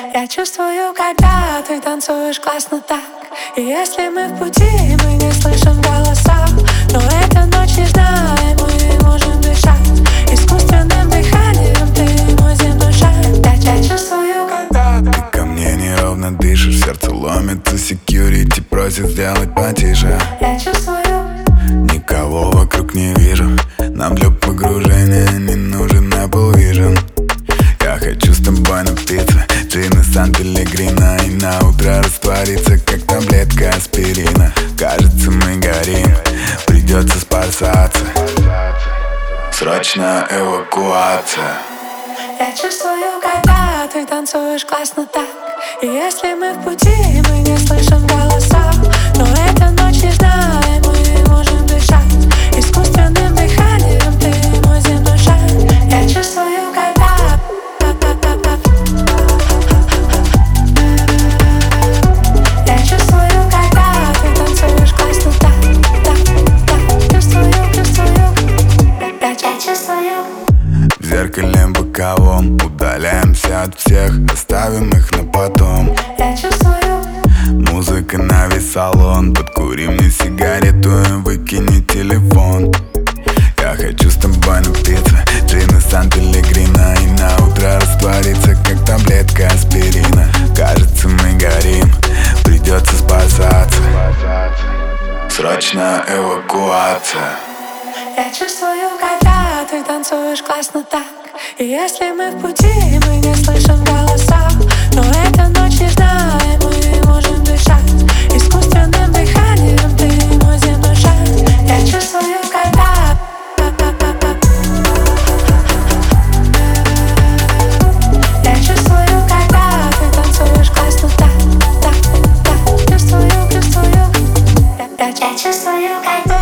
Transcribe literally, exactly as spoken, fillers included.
Я чувствую, когда ты танцуешь классно так. И если мы в пути, мы не слышим голоса, но эта ночь нежна, и мы можем дышать искусственным дыханием, ты мой земной шар. Я, я чувствую, когда ты ко мне неровно дышишь, сердце ломится, секьюрити просит сделать потише. Я чувствую, никого вокруг не вижу, нам для погружения не нужен Apple Vision. Я хочу с тобой напиться джина Сан-Пеллегрино и на утро раствориться, как таблетка аспирина. Кажется, мы горим, придется спасаться, срочная эвакуация. я чувствую, когда ты танцуешь классно так. И если мы в пути, мы не слышим голоса, но эта ночь нежна, и мы можем дышать искусственным дыханием, ты мой земной шар. Я чувствую, когда Я чувствую, когда ты танцуешь классно так, так, так. Чувствую, чувствую, я, я чувствую. В зеркале боковом удаляемся от всех, оставим их на потом. Я чувствую, музыка на весь салон, подкури мне сигарету и выкини телефон. Я хочу с тобой напиться джина Сан-Пеллегрино и на утро раствориться, как таблетка аспирина. Кажется, мы горим, придется спасаться, срочная эвакуация. я чувствую, когда ты танцуешь классно так. И если мы в пути, мы не слышим голоса, но эта ночь нежна, и мы можем дышать искусственным дыханием, ты мой земной шар. Я чувствую, когда Я чувствую, когда ты танцуешь классно так, так, так. Чувствую, чувствую, я, я, я чувствую, когда